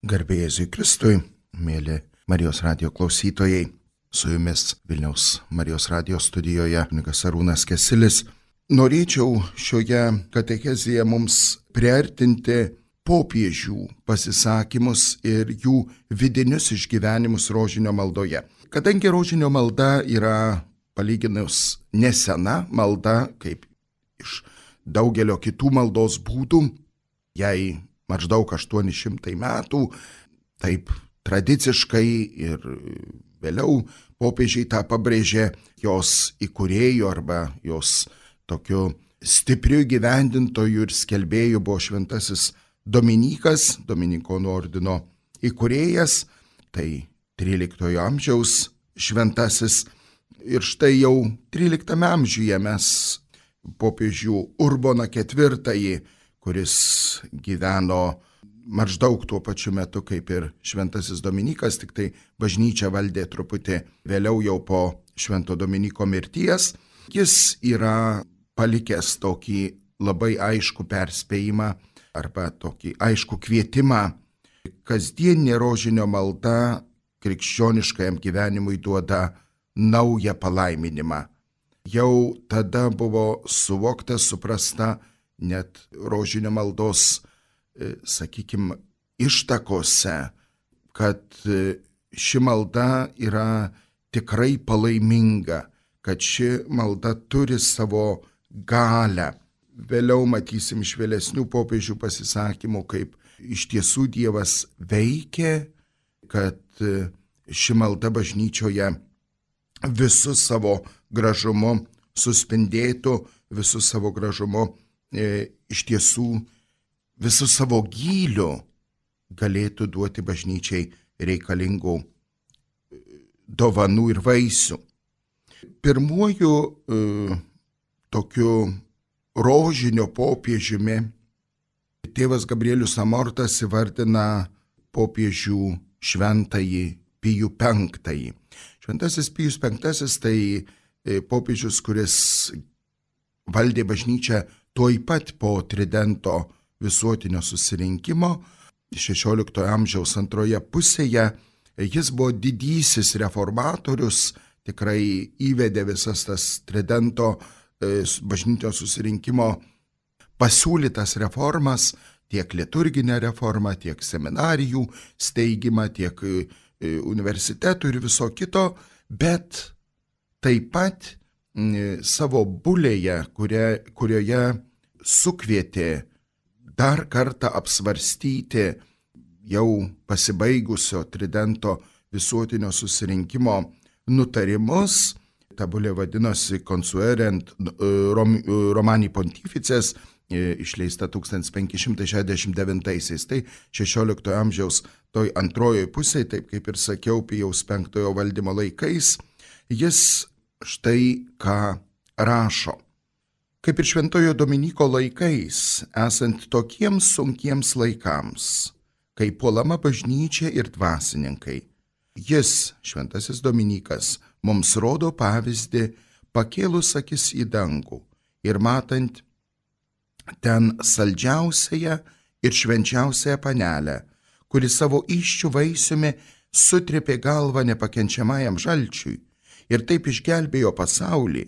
Garbė Jėzui Kristui, mėly Marijos radijo klausytojai, su jumis Vilniaus Marijos radijo studijoje kunigas Arūnas Kesilis. Norėčiau šioje katechezėje mums priartinti popiežių pasisakymus ir jų vidinius išgyvenimus rožinio maldoje. Kadangi rožinio malda yra palyginus nesena malda, kaip iš daugelio kitų maldos būdų, jai maždaug 800 metų, taip tradiciškai ir vėliau popiežiai tą pabrėžė, jos įkūrėjų arba jos tokiu stipriu gyvendintoju ir skelbėju buvo šventasis Dominikas, Dominikonų ordino įkūrėjas, tai 13 amžiaus šventasis. Ir štai jau 13 amžiuje mes popiežių Urboną IV, kuris gyveno maždaug tuo pačiu metu kaip ir šventasis Dominikas, tik tai bažnyčia valdė truputį vėliau jau po švento Dominiko mirties. Jis yra palikęs tokį labai aiškų perspėjimą arba tokį aiškų kvietimą. Kasdieninė rožinio malda krikščioniškajam gyvenimui duoda naują palaiminimą. Jau tada buvo suvokta, suprasta, net rožinio maldos, sakykime, ištakose, kad ši malda yra tikrai palaiminga, kad ši malda turi savo galią. Vėliau matysim iš vėlesnių popiežių pasisakymų, kaip iš tiesų Dievas veikia, kad ši malda bažnyčioje visų savo gražumu suspindėtų, visų savo gražumu iš tiesų visų savo gylių galėtų duoti bažnyčiai reikalingų dovanų ir vaisių. Pirmuoju tokiu rožinio popiežiumi tėvas Gabrielius Amortas įvardina popiežių šventąjį Pijų V. Šventasis Pijus V tai popiežius, kuris valdė bažnyčią tuoj pat po Tridento visuotinio susirinkimo, 16 amžiaus antroje pusėje. Jis buvo didysis reformatorius, tikrai įvedė visas tas Tridento bažnytinio susirinkimo pasiūlytas reformas, tiek liturginę reformą, tiek seminarijų steigimą, tiek universitetų ir viso kito, bet taip pat savo bulėje, kurioje sukvietė dar kartą apsvarstyti jau pasibaigusio Tridento visuotinio susirinkimo nutarimus. Ta bulė vadinosi Consuerent Romani Pontifices, išleista 1569-aisiais. Tai 16 amžiaus toj antrojoje pusėje, taip kaip ir sakiau, Pijaus V valdymo laikais, jis štai ką rašo. Kaip ir šventojo Dominiko laikais, esant tokiems sunkiems laikams, kai puolama bažnyčia ir dvasininkai, jis, šventasis Dominikas, mums rodo pavyzdį, pakėlus akis į dangų ir matant ten saldžiausiąją ir švenčiausiąją panelę, kuri savo įsčių vaisiumi sutrėpė galvą nepakenčiamajam žalčiui ir taip išgelbėjo pasaulį,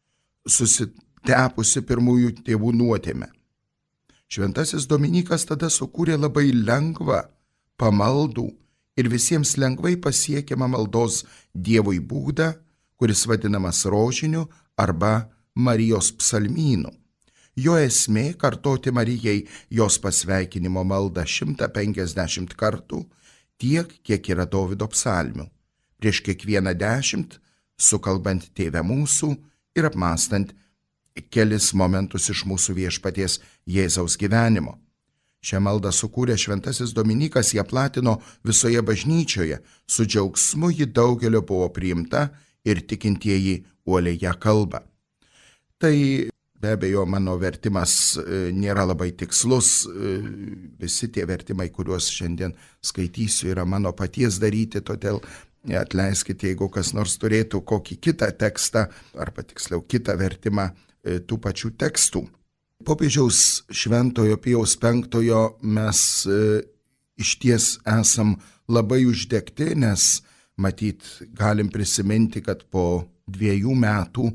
susitepusi pirmųjų tėvų nuodėmę. Šventasis Dominikas tada sukūrė labai lengvą, pamaldų ir visiems lengvai pasiekiamą maldos Dievui būdą, kuris vadinamas rožiniu arba Marijos psalmynu. Jo esmė kartoti Marijai jos pasveikinimo maldą 150 kartų, tiek, kiek yra Dovydo psalmių, prieš kiekvieną 10, sukalbant Tėve mūsų ir apmąstant kelis momentus iš mūsų viešpaties Jėzaus gyvenimo. Šią maldą sukūrė šventasis Dominikas, ją platino visoje bažnyčioje, su džiaugsmu ji daugelio buvo priimta ir tikintieji uoliai ją kalba. Tai be abejo mano vertimas nėra labai tikslus, visi tie vertimai, kuriuos šiandien skaitysiu, yra mano paties daryti, todėl atleiskite, jeigu kas nors turėtų kokį kitą tekstą, arba tiksliau kitą vertimą tų pačių tekstų. Popiežiaus šventojo Pijaus V mes išties esam labai uždegti, nes matyt galim prisiminti, kad po 2 metų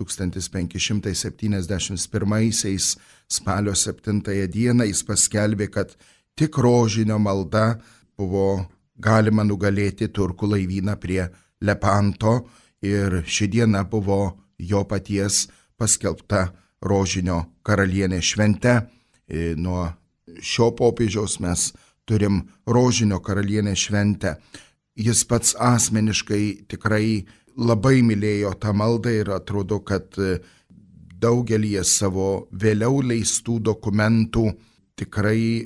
1571 spalio 7 dieną jis paskelbė, kad tik rožinio malda buvo galima nugalėti turkų laivyną prie Lepanto ir ši diena buvo jo paties paskelbta rožinio karalienės švente. Nuo šio popiežiaus mes turim rožinio karalienės šventę. Jis pats asmeniškai tikrai labai mylėjo tą maldą ir atrodo, kad daugelį savo vėliau leistų dokumentų tikrai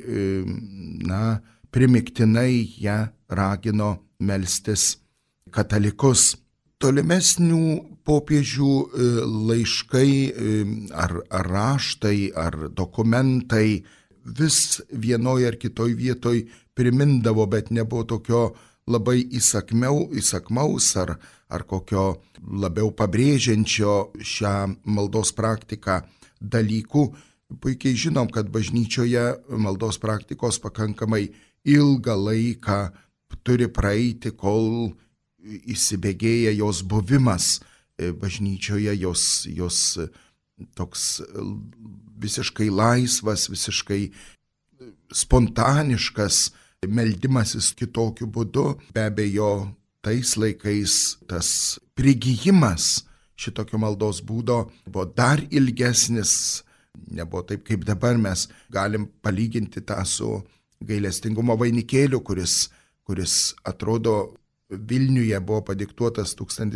primiktinai ją ragino melstis katalikus. Tolimesnių popiežių laiškai ar raštai ar dokumentai vis vienoje ar kitoj vietoj primindavo, bet nebuvo tokio labai įsakmaus ar kokio labiau pabrėžiančio šią maldos praktiką dalykų. Puikiai žinom, kad bažnyčioje maldos praktikos pakankamai ilgą laiką turi praeiti, kol įsibėgėja jos buvimas bažnyčioje, jos toks visiškai laisvas, visiškai spontaniškas meldimasis kitokiu būdu. Be abejo, tais laikais tas prigijimas šitokio maldos būdo buvo dar ilgesnis, nebuvo taip kaip dabar. Mes galim palyginti tą su gailestingumo vainikėliu, kuris atrodo Vilniuje buvo padiktuotas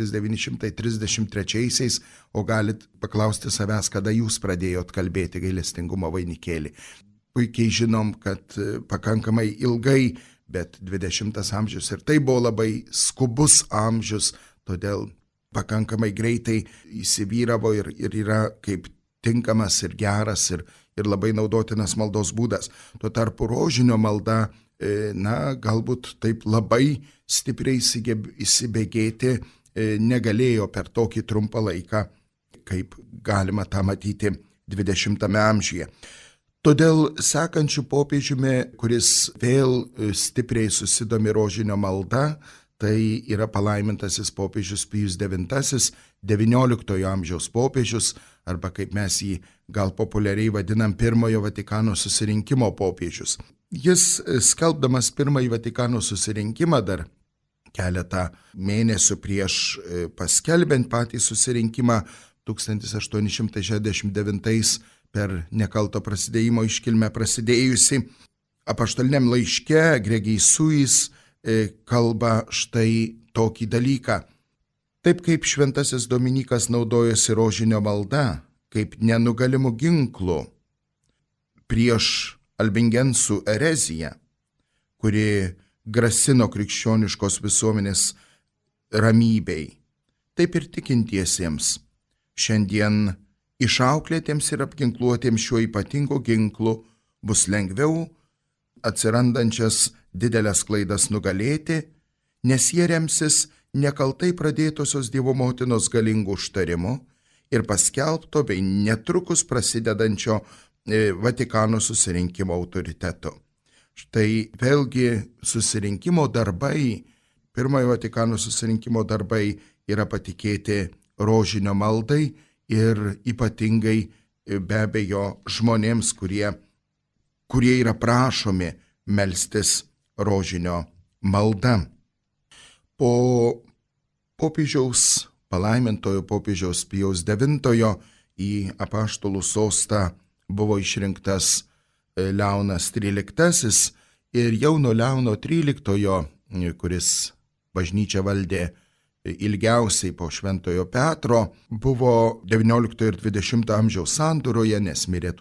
1933, o galit paklausti savęs, kada jūs pradėjot kalbėti gailestingumo vainikėlį. Puikiai žinom, kad pakankamai ilgai, bet 20 amžius ir tai buvo labai skubus amžius, todėl pakankamai greitai įsivyravo ir yra kaip tinkamas ir geras ir labai naudotinas maldos būdas. Tuo tarpu rožinio malda, galbūt taip labai stipriai įsibėgėti negalėjo per tokį trumpą laiką, kaip galima tą matyti 20 amžiuje. Todėl sekančiu popiežiumi, kuris vėl stipriai susidomi rožinio malda, tai yra palaimintasis popiežius Pijus IX, XIX amžiaus popiežius, arba kaip mes jį gal populiariai vadinam, Pirmojo Vatikano susirinkimo popiežius. Jis, skelbdamas Pirmąjį Vatikano susirinkimą dar keletą mėnesių prieš paskelbiant patį susirinkimą 1869 per nekalto prasidėjimo iškilmę prasidėjusi, apaštaliniam laiške Gregii Suis kalba štai tokį dalyką. Taip kaip šventasis Dominykas naudojosi rožinio malda, kaip nenugalimu ginklu prieš albingensų ereziją, kuri grasino krikščioniškos visuomenės ramybei, taip ir tikintiesiems šiandien išauklėtiems ir apginkluotiems šiuo ypatingu ginklu bus lengviau atsirandančias didelės klaidas nugalėti, nes jie remsis nekaltai pradėtosios Dievo motinos galingų užtarimu ir paskelbto bei netrukus prasidedančio Vatikano susirinkimo autoritetu. Štai vėlgi susirinkimo darbai, Pirmojo Vatikano susirinkimo darbai yra patikėti rožinio maldai ir ypatingai be abejo žmonėms, kurie yra prašomi melstis rožinio malda. Po popiežiaus, palaimintojo popiežiaus Pijaus IX į apaštalų sostą buvo išrinktas Leonas XIII ir jau nuo Leono XIII, kuris bažnyčią valdė ilgiausiai po Šventojo Petro, buvo XIX ir XX amžiaus sandūroje, nes mirė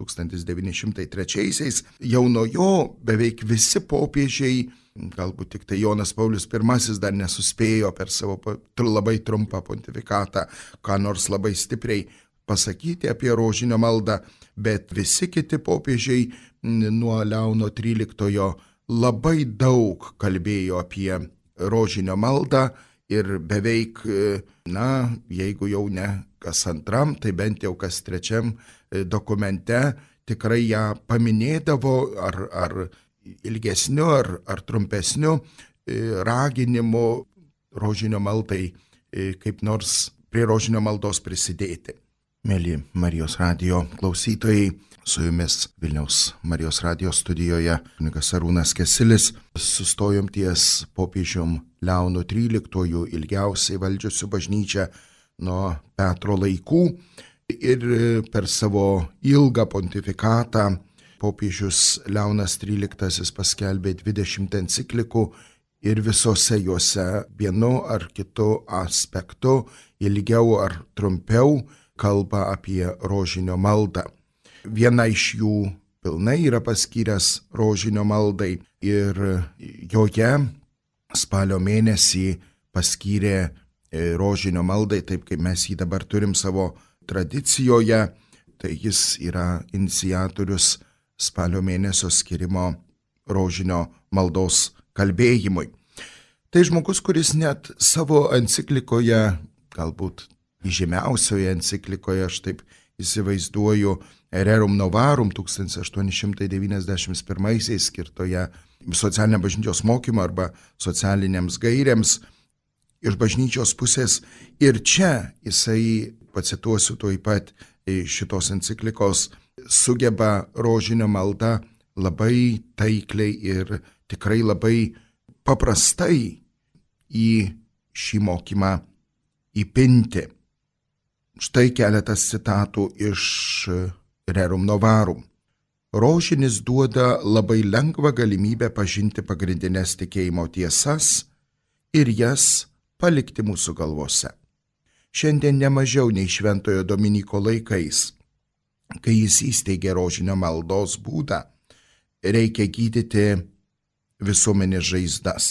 1903. Jau nuo jo beveik visi popiežiai, galbūt tik tai Jonas Paulius I dar nesuspėjo per savo labai trumpą pontifikatą ką nors labai stipriai pasakyti apie rožinio maldą, bet visi kiti popiežiai nuo Leono XIII labai daug kalbėjo apie rožinio maldą ir beveik, jeigu jau ne kas antram, tai bent jau kas trečiam dokumente tikrai ją paminėdavo ar ilgesniu ar trumpesniu raginimu rožinio maldai kaip nors prie rožinio maldos prisidėti. Mėly Marijos radijo klausytojai, su jumis Vilniaus Marijos radijo studijoje kunigas Arūnas Kesilis. Sustojom ties popiežium Leonu XIII, ilgiausiai valdžiusiu bažnyčią nuo Petro laikų, ir per savo ilgą pontifikatą popiežius Leonas XIII paskelbė 20 enciklikų ir visose juose vienu ar kitu aspektu, ilgiau ar trumpiau, kalba apie rožinio maldą. Viena iš jų pilnai yra paskyręs rožinio maldai ir joje spalio mėnesį paskyrė rožinio maldai, taip kaip mes jį dabar turim savo tradicijoje, tai jis yra iniciatorius spalio mėnesio skirimo rožinio maldos kalbėjimui. Tai žmogus, kuris net savo enciklikoje, galbūt įžymiausioje enciklikoje, aš taip įsivaizduoju, Rerum Novarum 1891 skirtoje socialiniam bažnyčios mokymo arba socialiniams gairiams iš bažnyčios pusės. Ir čia jisai, pacituosiu tuoj pat šitos enciklikos, sugeba rožinio maldą labai taikliai ir tikrai labai paprastai į šį mokymą įpinti. Štai keletas citatų iš Rerum Novarum. Rožinis duoda labai lengvą galimybę pažinti pagrindinės tikėjimo tiesas ir jas palikti mūsų galvose. Šiandien nemažiau nei Šventojo Dominyko laikais, kai jis įsteigė rožinio maldos būdą, reikia gydyti visuomenės žaizdas.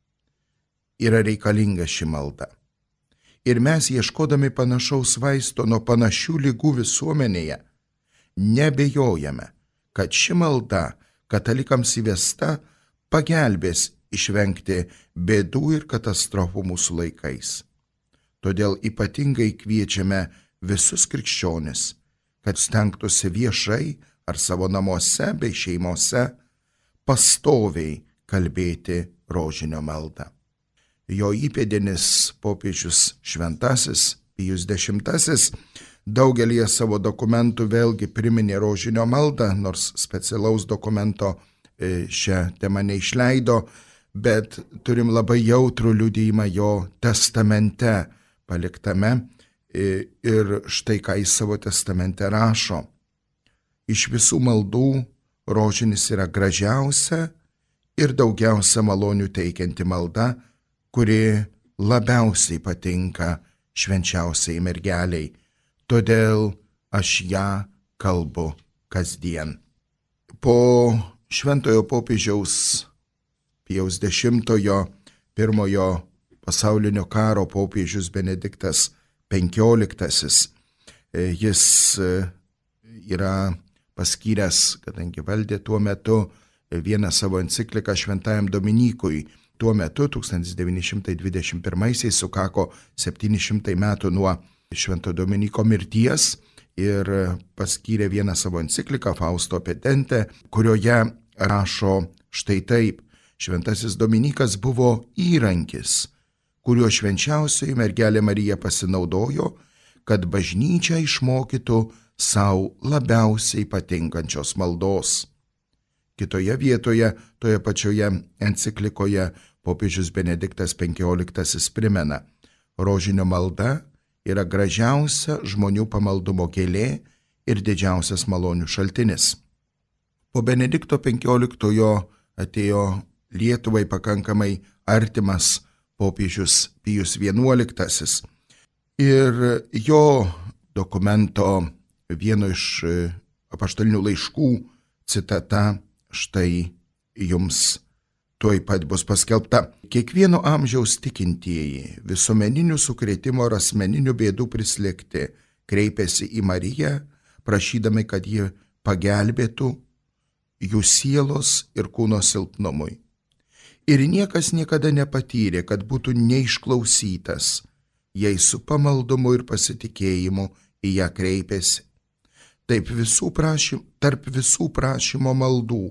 Yra reikalinga ši malda. Ir mes, ieškodami panašaus vaisto nuo panašių ligų visuomenėje, nebejojame, kad ši malda katalikams įvesta pagelbės išvengti bėdų ir katastrofų mūsų laikais. Todėl ypatingai kviečiame visus krikščionis, kad stengtųsi viešai ar savo namuose bei šeimose pastoviai kalbėti rožinio maldą. Jo įpėdinis popiežius Šventasis Pijus X daugelį savo dokumentų vėlgi priminė rožinio maldą, nors specialaus dokumento šią temą neišleido, bet turim labai jautrų liudijimą jo testamente paliktame ir štai ką jis savo testamente rašo. Iš visų maldų rožinis yra gražiausia ir daugiausia malonių teikianti malda, kuri labiausiai patinka švenčiausiai mergeliai. Todėl aš ją kalbu kasdien. Po šventojo popiežiaus Pijaus X pirmojo pasaulinio karo popiežius Benediktas XV. Jis yra paskyręs, kadangi valdė tuo metu, vieną savo encikliką Šventajam Dominykui. Tuo metu 1921 sukako 700 metų nuo Švento Dominyko mirties ir paskyrė vieną savo encikliką Fausto Petente, kurioje rašo štai taip: Šventasis Dominykas buvo įrankis, kuriuo švenčiausioji mergelė Marija pasinaudojo, kad bažnyčia išmokytų savo labiausiai patinkančios maldos. Kitoje vietoje, toje pačioje enciklikoje, popiežius Benediktas XV primena: rožinio malda yra gražiausia žmonių pamaldumo gėlė ir didžiausias malonių šaltinis. Po Benedikto XV atėjo Lietuvai pakankamai artimas popiežius Pijus XI ir jo dokumento vieno iš apaštalinių laiškų citata štai jums tuoj pat bus paskelbta. Kiekvieno amžiaus tikintieji, visuomeninių sukrėtimo ir asmeninių bėdų prislėgti, kreipėsi į Mariją, prašydami, kad ji pagelbėtų jų sielos ir kūno silpnumui. Ir niekas niekada nepatyrė, kad būtų neišklausytas, jei su pamaldumu ir pasitikėjimu į ją kreipėsi. Tarp visų prašymo maldų,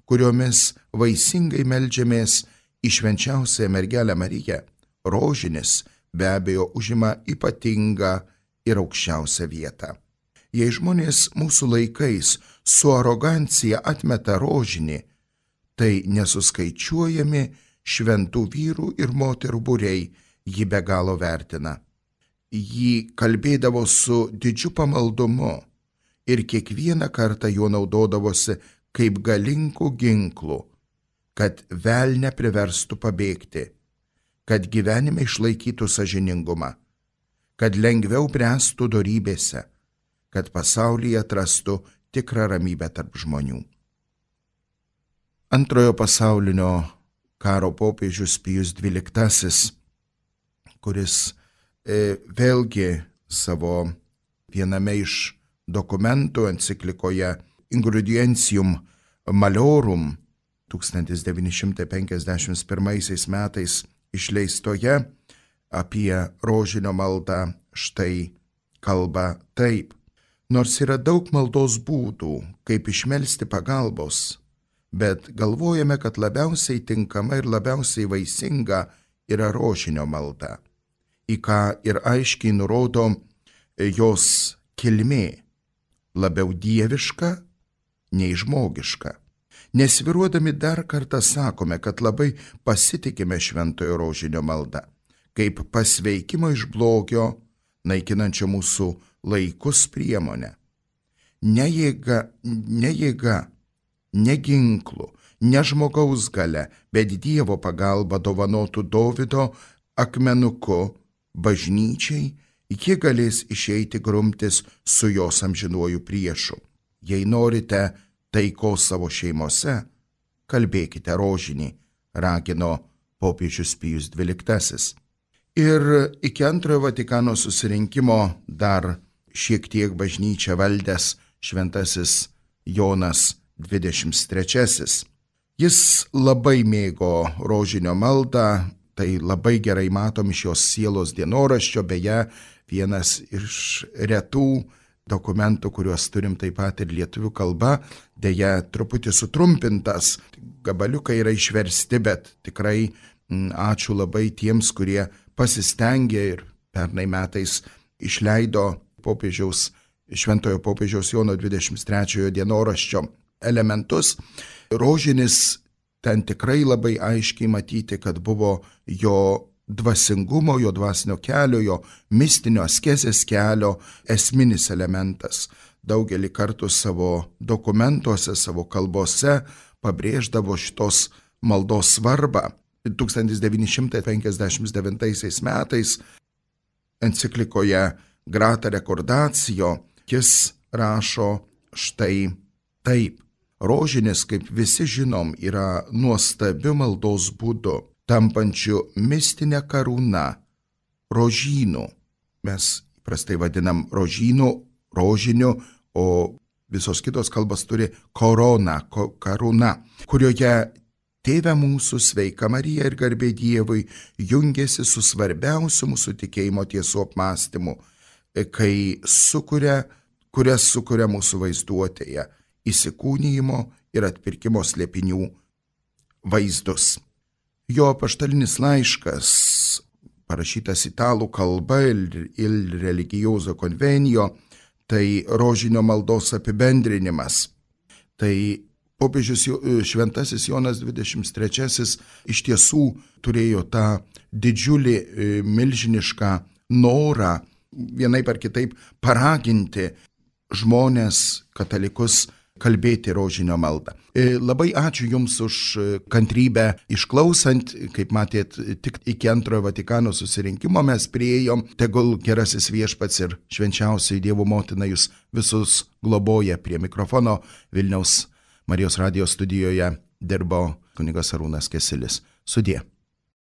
kuriomis vaisingai meldžiamės į švenčiausiąją mergelę Mariją, rožinis be abejo užima ypatingą ir aukščiausią vietą. Jei žmonės mūsų laikais su arogancija atmeta rožinį, tai nesuskaičiuojami šventų vyrų ir moterų būriai jį be galo vertina. Jį kalbėdavo su didžiu pamaldumu ir kiekvieną kartą juo naudodavosi kaip galingų ginklų, kad velnę priverstų pabėgti, kad gyvenime išlaikytų sąžiningumą, kad lengviau bręstų dorybėse, kad pasaulyje atrastų tikrą ramybę tarp žmonių. Antrojo pasaulinio karo popiežius Pijus XII, kuris vėlgi savo viename iš dokumentų enciklikoje Ingredientium Maliorum 1951 metais išleistoje apie rožinio maldą štai kalba taip. Nors yra daug maldos būdų, kaip išmelsti pagalbos, bet galvojame, kad labiausiai tinkama ir labiausiai vaisinga yra rožinio malda, į ką ir aiškiai nurodo jos kilmė, labiau dieviška nei žmogiška. Nesviruodami dar kartą sakome, kad labai pasitikime šventojo rožinio maldą, kaip pasveikimo iš blogio, naikinančio mūsų laikus priemonę. Ne jėga, ne ginklų, ne žmogaus galia, bet Dievo pagalba dovanotų Dovydo akmenuku bažnyčiai, ji galės išeiti grumtis su jos amžinuoju priešu. Jei norite taikos savo šeimose, kalbėkite rožinį, ragino popiežius Pijus XII. Ir iki antrojo Vatikano susirinkimo dar šiek tiek bažnyčią valdęs šventasis Jonas XXIII. Jis labai mėgo rožinio maldą, tai labai gerai matom iš jos sielos dienoraščio, beje, vienas iš retų dokumentų, kuriuos turim taip pat ir lietuvių kalba, deja truputį sutrumpintas, gabaliukai yra išversti, bet tikrai ačiū labai tiems, kurie pasistengė ir pernai metais išleido šventojo popiežiaus Jono 23 dienoraščio elementus. Rožinis ten tikrai labai aiškiai matyti, kad buvo jo dvasingumo, jo dvasinio kelio, jo mistinio askezės kelio esminis elementas. Daugelį kartų savo dokumentuose, savo kalbose pabrėždavo šitos maldos svarbą. 1959 metais enciklikoje Grata Recordatio jis rašo štai taip. Rožinis, kaip visi žinom, yra nuostabiu maldos būdu, tampančiu mistinę karūną, rožynu. Mes prastai vadinam rožiniu, o visos kitos kalbos turi korona, karūna, kurioje Tėve mūsų, sveika Marija ir garbė Dievui jungiasi su svarbiausiu mūsų tikėjimo tiesų apmąstymu, kurias sukuria mūsų vaizduotėje, įsikūnijimo ir atpirkimo slėpinių vaizdus. Jo apaštalinis laiškas, parašytas italų kalba Il religioso convenio, tai rožinio maldos apibendrinimas. Tai popiežius šventasis Jonas XXIII iš tiesų turėjo tą didžiulį, milžinišką norą vienaip ar kitaip paraginti žmonės, katalikus, kalbėti rožinio maldą. Labai ačiū Jums už kantrybę išklausant, kaip matėt, tik iki antrojo Vatikano susirinkimo mes priėjom, tegul gerasis viešpats ir švenčiausioji Dievo motina Jūs visus globoja. Prie mikrofono Vilniaus Marijos radijos studijoje dirbo kunigas Arūnas Kesilis. Sudie.